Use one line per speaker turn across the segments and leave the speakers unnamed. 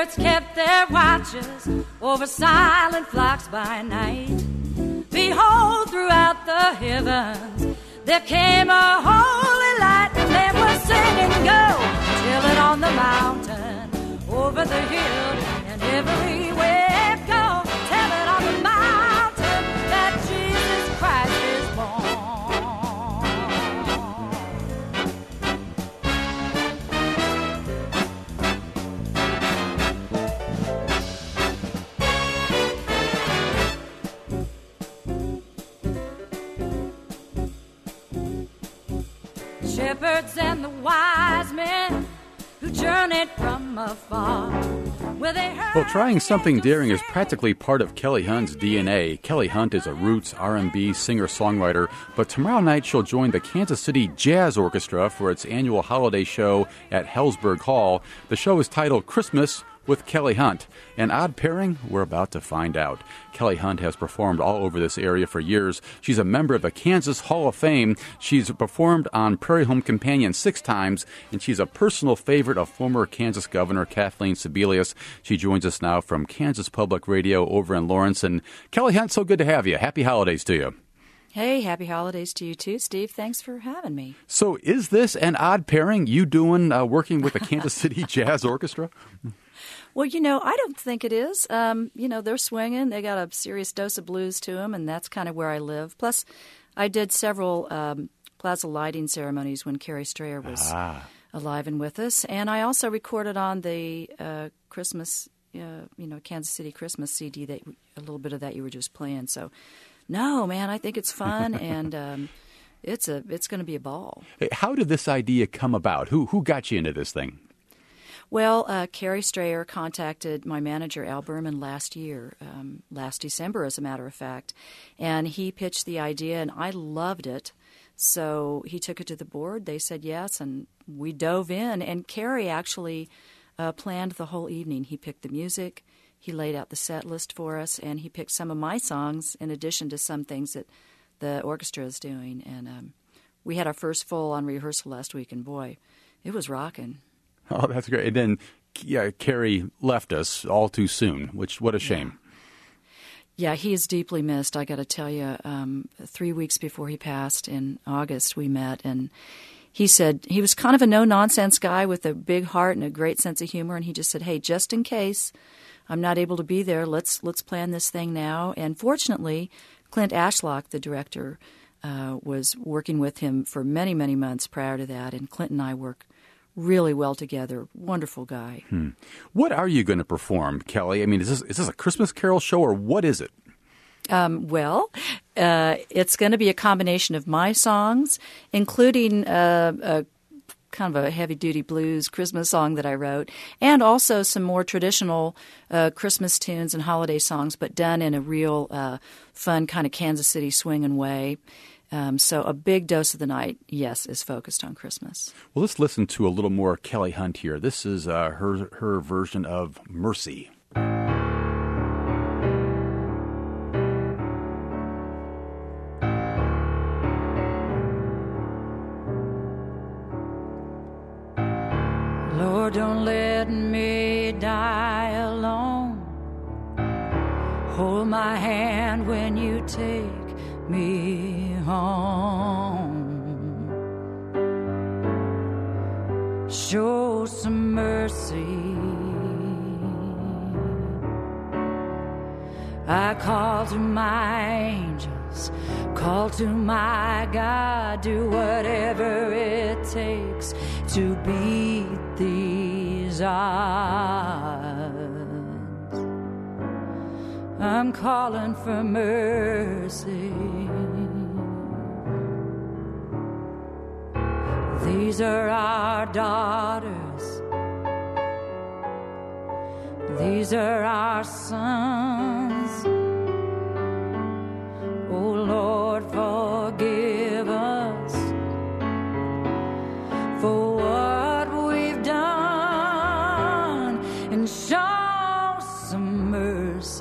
Shepherds kept their watches over silent flocks by night. Behold, throughout the heavens there came a holy light, and they were singing, go, tell it on the mountain, over the hill, and everywhere, go, tell it on the mountain that Jesus Christ is born. Shepherds and the wise men who journeyed from afar.
Well, trying something daring is practically part of Kelly Hunt's DNA. Kelly Hunt is a roots R&B singer-songwriter, but tomorrow night she'll join the Kansas City Jazz Orchestra for its annual holiday show at Hellsberg Hall. The show is titled Christmas with Kelly Hunt. An odd pairing? We're about to find out. Kelly Hunt has performed all over this area for years. She's a member of the Kansas Hall of Fame. She's performed on Prairie Home Companion 6 times, and she's a personal favorite of former Kansas Governor Kathleen Sebelius. She joins us now from Kansas Public Radio over in Lawrence. And Kelly Hunt, so good to have you. Happy holidays to you.
Hey, happy holidays to you too, Steve. Thanks for having me.
So is this an odd pairing, you doing working with the Kansas City Jazz Orchestra?
Well, I don't think it is. They're swinging. They got a serious dose of blues to them, and that's kind of where I live. Plus, I did several plaza lighting ceremonies when Carrie Strayer was alive and with us. And I also recorded on the Christmas, Kansas City Christmas CD, that a little bit of that you were just playing. So, no, man, I think it's fun, and it's going to be a ball.
Hey, how did this idea come about? Who got you into this thing?
Well, Carrie Strayer contacted my manager, Al Berman, last December, as a matter of fact, and he pitched the idea, and I loved it. So he took it to the board. They said yes, and we dove in. And Carrie actually planned the whole evening. He picked the music, he laid out the set list for us, and he picked some of my songs in addition to some things that the orchestra is doing. And we had our first full-on rehearsal last week, and boy, it was rocking.
Oh, that's great. And then, Carrie left us all too soon, what a shame.
Yeah, he is deeply missed, I got to tell you. 3 weeks before he passed in August, we met, and he said he was kind of a no-nonsense guy with a big heart and a great sense of humor, and he just said, hey, just in case I'm not able to be there, let's plan this thing now. And fortunately, Clint Ashlock, the director, was working with him for many, many months prior to that, and Clint and I work really well together. Wonderful guy.
What are you going to perform, Kelly? I mean, is this a Christmas Carol show, or what is it?
It's going to be a combination of my songs, including a kind of a heavy-duty blues Christmas song that I wrote, and also some more traditional Christmas tunes and holiday songs, but done in a real fun kind of Kansas City swinging way. So a big dose of the night, yes, is focused on Christmas.
Well, let's listen to a little more Kelly Hunt here. This is her version of Mercy.
Lord, don't let me die alone. Hold my hand when you take me home. Show some mercy. I call to my angels, call to my God, do whatever it takes to beat these odds. I'm calling for mercy. These are our daughters. These are our sons. Oh Lord, forgive us for what we've done and show some mercy.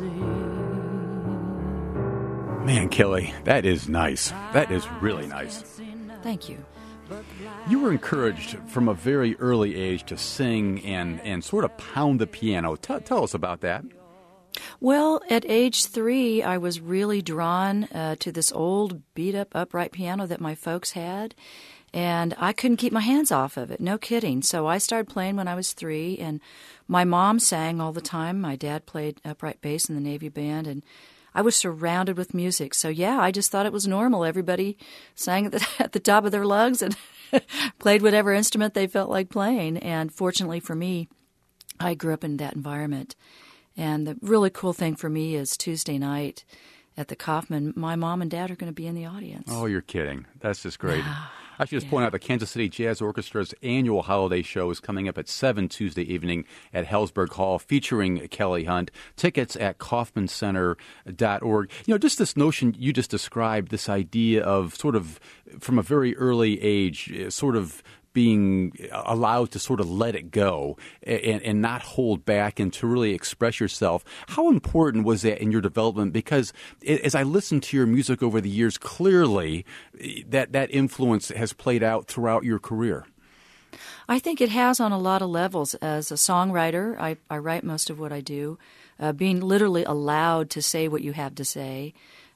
Man, Kelly, that is nice. That is really nice.
Thank you.
You were encouraged from a very early age to sing and sort of pound the piano. Tell us about that.
Well, at age 3, I was really drawn to this old beat-up upright piano that my folks had, and I couldn't keep my hands off of it, no kidding. So I started playing when I was 3, and my mom sang all the time. My dad played upright bass in the Navy band, and I was surrounded with music. So, yeah, I just thought it was normal. Everybody sang at the top of their lungs and played whatever instrument they felt like playing. And fortunately for me, I grew up in that environment. And the really cool thing for me is Tuesday night at the Kaufman, my mom and dad are going to be in the audience.
Oh, you're kidding. That's just great. I should just point out the Kansas City Jazz Orchestra's annual holiday show is coming up at 7 Tuesday evening at Hellsberg Hall featuring Kelly Hunt. Tickets at kaufmancenter.org. You know, just this notion you just described, this idea of sort of from a very early age, sort of being allowed to sort of let it go and not hold back and to really express yourself. How important was that in your development? Because as I listened to your music over the years, clearly that influence has played out throughout your career.
I think it has on a lot of levels. As a songwriter, I write most of what I do. Being literally allowed to say what you have to say.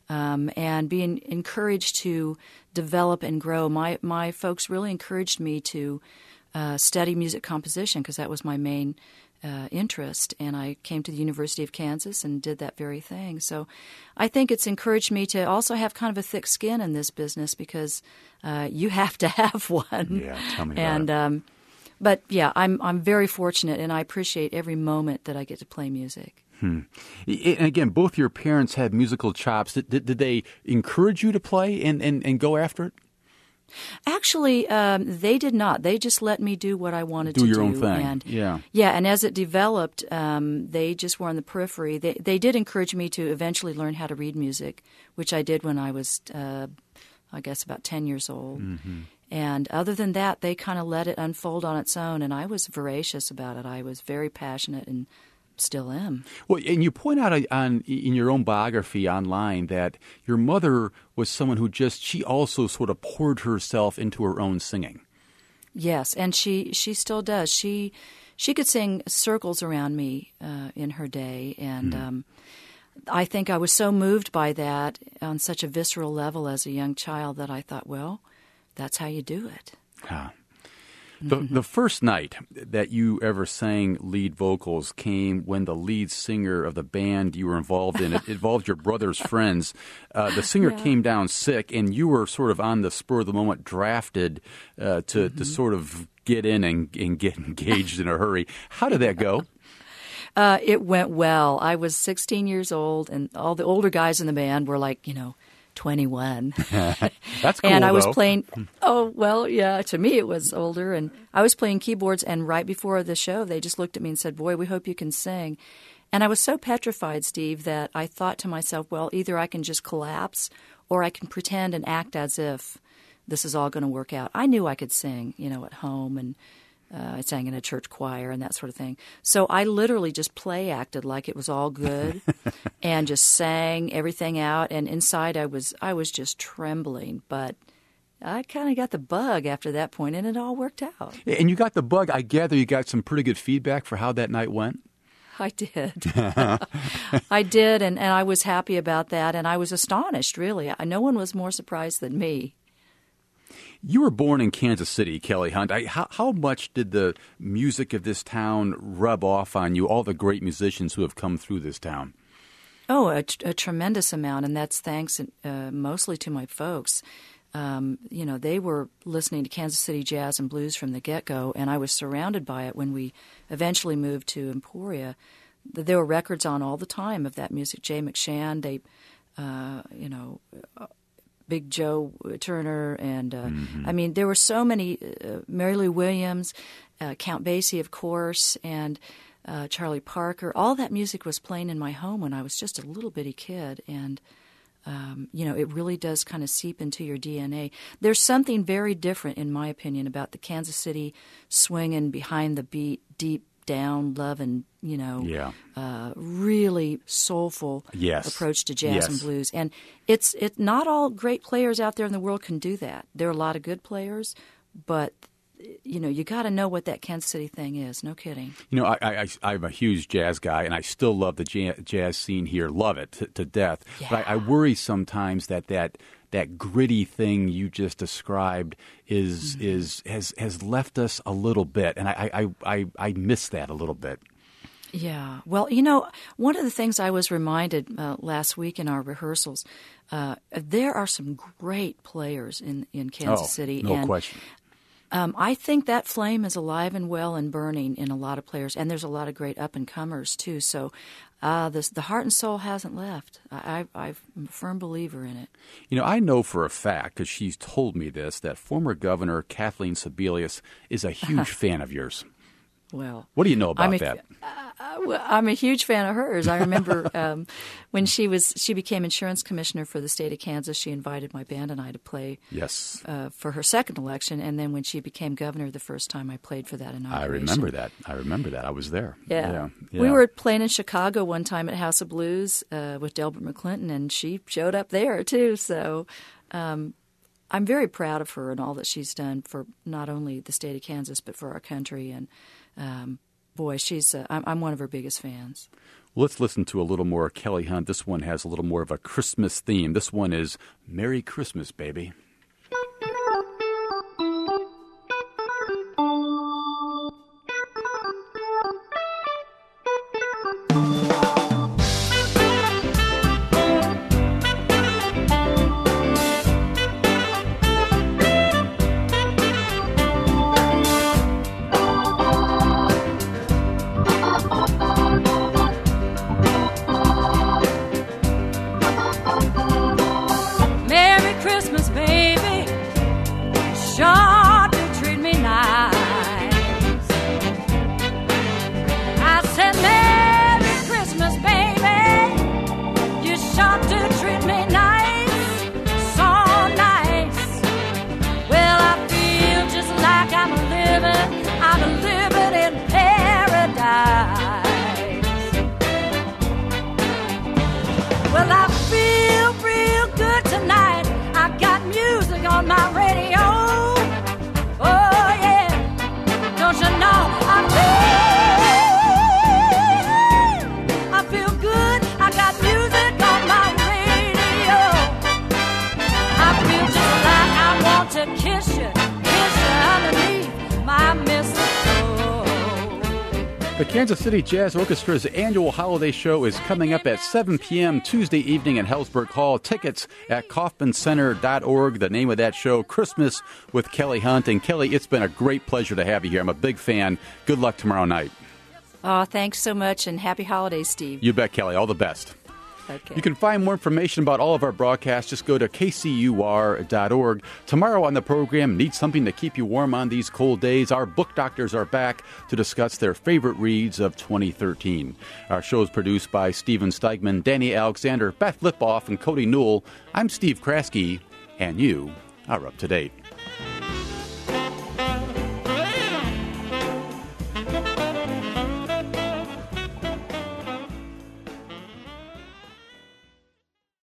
And being encouraged to develop and grow. My folks really encouraged me to study music composition because that was my main interest. And I came to the University of Kansas and did that very thing. So I think it's encouraged me to also have kind of a thick skin in this business because you have to have one.
Yeah, tell me about it.
But yeah, I'm very fortunate, and I appreciate every moment that I get to play music.
And again, both your parents had musical chops. Did they encourage you to play and go after it?
Actually, they did not. They just let me do what I wanted to do.
Do your own thing.
And,
yeah,
and as it developed, they just were on the periphery. They did encourage me to eventually learn how to read music, which I did when I was, I guess, about 10 years old. Mm-hmm. And other than that, they kind of let it unfold on its own, and I was voracious about it. I was very passionate and still am. Well,
and you point out in your own biography online that your mother was someone who she also sort of poured herself into her own singing.
Yes, and she still does. She could sing circles around me in her day, and I think I was so moved by that on such a visceral level as a young child that I thought, well, that's how you do it.
Huh. The first night that you ever sang lead vocals came when the lead singer of the band you were involved in, it involved your brother's friends. The singer came down sick, and you were sort of on the spur of the moment drafted to sort of get in and get engaged in a hurry. How did that go?
It went well. I was 16 years old, and all the older guys in the band were like, 21.
That's cool,
and I was
though.
playing, to me it was older. And I was playing keyboards, and right before the show, they just looked at me and said, boy, we hope you can sing. And I was so petrified, Steve, that I thought to myself, well, either I can just collapse or I can pretend and act as if this is all going to work out. I knew I could sing, at home, and I sang in a church choir and that sort of thing. So I literally just play acted like it was all good and just sang everything out. And inside I was just trembling. But I kind of got the bug after that point, and it all worked out.
And you got the bug. I gather you got some pretty good feedback for how that night went.
I did. I did, and I was happy about that. And I was astonished, really. No one was more surprised than me.
You were born in Kansas City, Kelly Hunt. How much did the music of this town rub off on you, all the great musicians who have come through this town?
Oh, a tremendous amount, and that's thanks mostly to my folks. They were listening to Kansas City jazz and blues from the get-go, and I was surrounded by it when we eventually moved to Emporia. There were records on all the time of that music. Jay McShann, Big Joe Turner, and there were so many, Mary Lou Williams, Count Basie, of course, and Charlie Parker. All that music was playing in my home when I was just a little bitty kid, and it really does kind of seep into your DNA. There's something very different, in my opinion, about the Kansas City swinging behind the beat, deep down, loving, really soulful approach to jazz and blues. And it's not all great players out there in the world can do that. There are a lot of good players, but you got to know what that Kansas City thing is. No kidding.
I'm a huge jazz guy, and I still love the jazz scene here. Love it to death.
Yeah.
But I worry sometimes that gritty thing you just described has left us a little bit, and I miss that a little bit.
Yeah. Well, one of the things I was reminded last week in our rehearsals, there are some great players in Kansas City.
No question.
I think that flame is alive and well and burning in a lot of players, and there's a lot of great up-and-comers, too. So the heart and soul hasn't left. I'm a firm believer in it.
I know for a fact, because she's told me this, that former Governor Kathleen Sebelius is a huge fan of yours.
Well,
what do you know about that?
I'm a huge fan of hers. I remember when she became insurance commissioner for the state of Kansas, she invited my band and I to play for her second election. And then when she became governor the first time, I played for that inauguration.
I remember that. I was there.
Yeah. We were playing in Chicago one time at House of Blues with Delbert McClinton, and she showed up there too. So I'm very proud of her and all that she's done for not only the state of Kansas, but for our country. And boy, I'm one of her biggest fans.
Well, let's listen to a little more Kelly Hunt. This one has a little more of a Christmas theme. This one is Merry Christmas, Baby. The Kansas City Jazz Orchestra's annual holiday show is coming up at 7 p.m. Tuesday evening at Hellsberg Hall. Tickets at KaufmanCenter.org. The name of that show, Christmas with Kelly Hunt. And Kelly, it's been a great pleasure to have you here. I'm a big fan. Good luck tomorrow night.
Oh, thanks so much, and happy holidays, Steve.
You bet, Kelly. All the best.
Okay.
You can find more information about all of our broadcasts. Just go to kcur.org. Tomorrow on the program, need something to keep you warm on these cold days? Our book doctors are back to discuss their favorite reads of 2013. Our show is produced by Steven Steigman, Danny Alexander, Beth Lipoff, and Cody Newell. I'm Steve Kraske, and you are up to date.